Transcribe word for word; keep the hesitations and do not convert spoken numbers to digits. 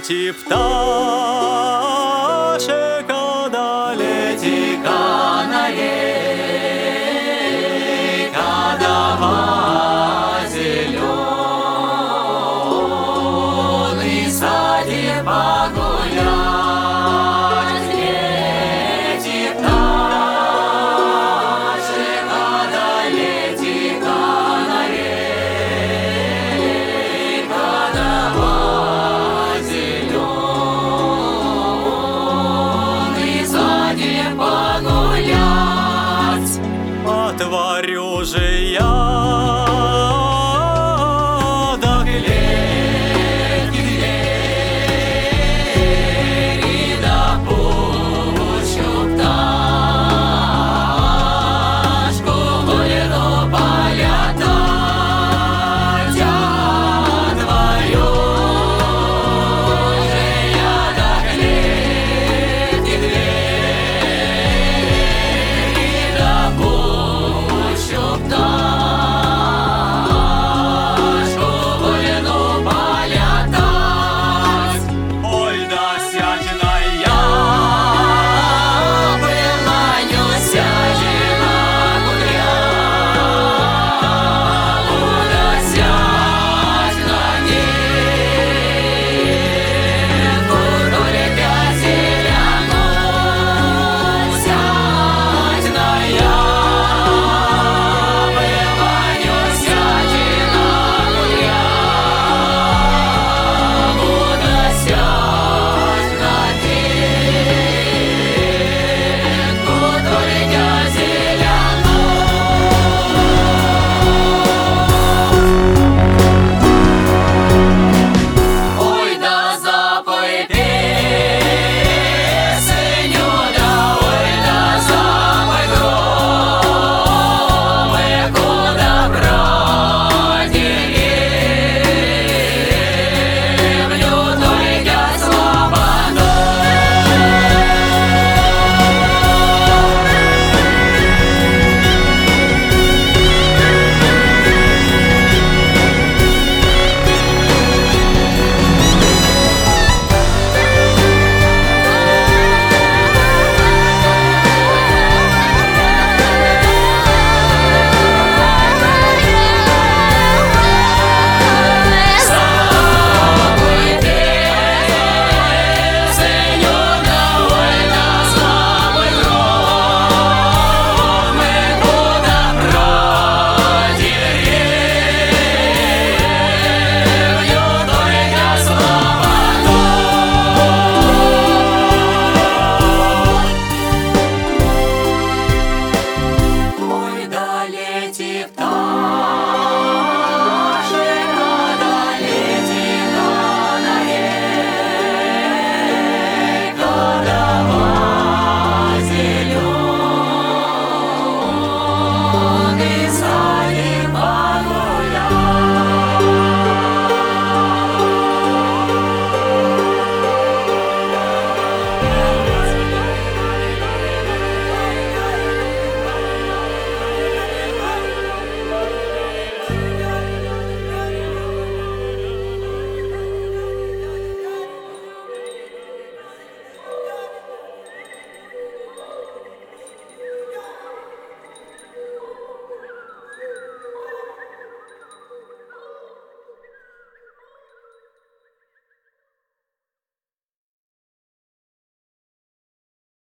лети, пташека, да лети, канарейка, давай зеленый садик погулять. Лети, пташека, да лети, канарейка, давай зеленый садик погулять. Отворю же я до клетки двери, да пущу пташку вольно полетать. Отворю же я до клетки двери, да пущу пташку вольно полетать. Ой, да сядь на яблоню, сядь на кудряву, да сядь на нитку, только зеленую. Сядь на яблоню, сядь на кудряву, да сядь на нитку, только зеленую. Ой, да запой песню, да ой, да запой громыку, да про деревню, только слободу. Запой песню, да ой, да запой громыку, да про деревню, только слободу. Ой, да лети, пташка,